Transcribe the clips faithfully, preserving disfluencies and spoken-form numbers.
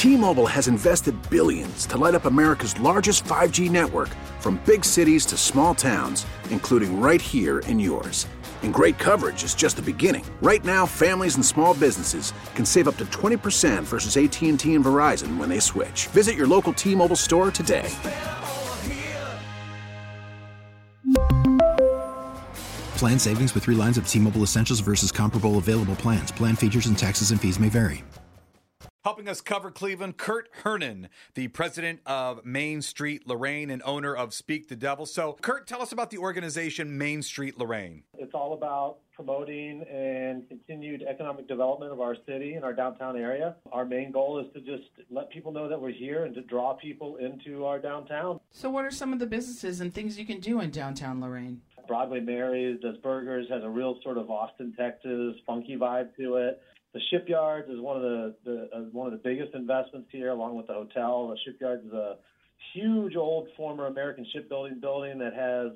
T-Mobile has invested billions to light up America's largest five G network, from big cities to small towns, including right here in yours. And great coverage is just the beginning. Right now, families and small businesses can save up to twenty percent versus A T and T and Verizon when they switch. Visit your local T-Mobile store today. Plan savings with three lines of T-Mobile Essentials versus comparable available plans. Plan features and taxes and fees may vary. Helping us cover Cleveland, Kurt Hernan, the president of Main Street Lorraine and owner of Speak the Devil. So, Kurt, tell us about the organization Main Street Lorraine. It's all about promoting and continued economic development of our city and our downtown area. Our main goal is to just let people know that we're here and to draw people into our downtown. So what are some of the businesses and things you can do in downtown Lorraine? Broadway Mary's does burgers, has a real sort of Austin, Texas, funky vibe to it. The Shipyards is one of the, the uh, one of the biggest investments here, along with the hotel. The Shipyards is a huge old former American shipbuilding building that has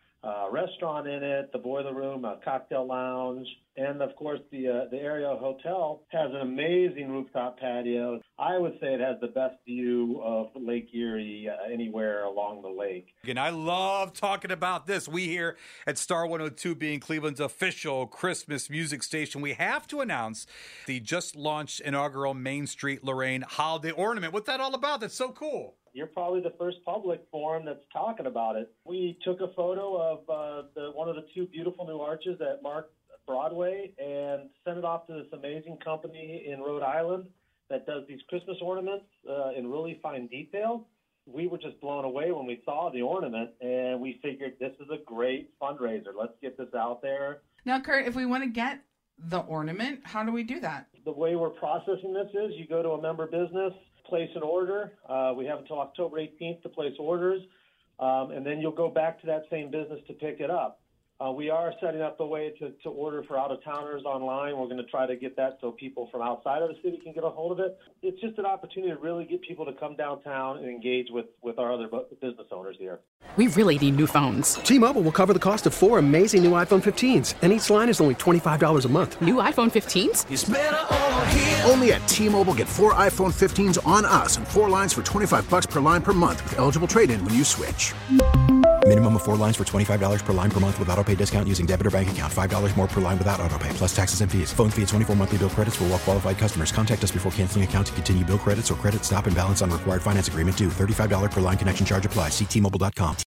a restaurant in it, the boiler room, a cocktail lounge, and of course the uh, the Area Hotel has an amazing rooftop patio. I would say it has the best view of Lake Erie uh, anywhere along the lake. And I love talking about this. We here at Star one oh two, being Cleveland's official Christmas music station, we have to announce the just launched inaugural Main Street Lorraine holiday ornament. What's that all about? That's so cool. You're probably the first public forum that's talking about it. We took a photo of uh, the, one of the two beautiful new arches that mark Broadway and sent it off to this amazing company in Rhode Island that does these Christmas ornaments uh, in really fine detail. We were just blown away when we saw the ornament, and we figured this is a great fundraiser. Let's get this out there. Now, Kurt, if we want to get the ornament, how do we do that? The way we're processing this is you go to a member business, place an order. Uh, we have until October eighteenth to place orders, um, and then you'll go back to that same business to pick it up. Uh, we are setting up a way to, to order for out-of-towners online. We're going to try to get that so people from outside of the city can get a hold of it. It's just an opportunity to really get people to come downtown and engage with, with our other business owners here. We really need new phones. T-Mobile will cover the cost of four amazing new iPhone fifteens, and each line is only twenty-five dollars a month. New iPhone fifteens? It's better over here. Only at T-Mobile, get four iPhone fifteens on us and four lines for twenty-five bucks per line per month with eligible trade-in when you switch. Minimum of four lines for twenty-five dollars per line per month with autopay discount using debit or bank account. five dollars more per line without autopay, plus taxes and fees. Phone fee at twenty-four monthly bill credits for well-qualified customers. Contact us before canceling account to continue bill credits or credit stop and balance on required finance agreement due. thirty-five dollars per line connection charge applies. See T Mobile dot com.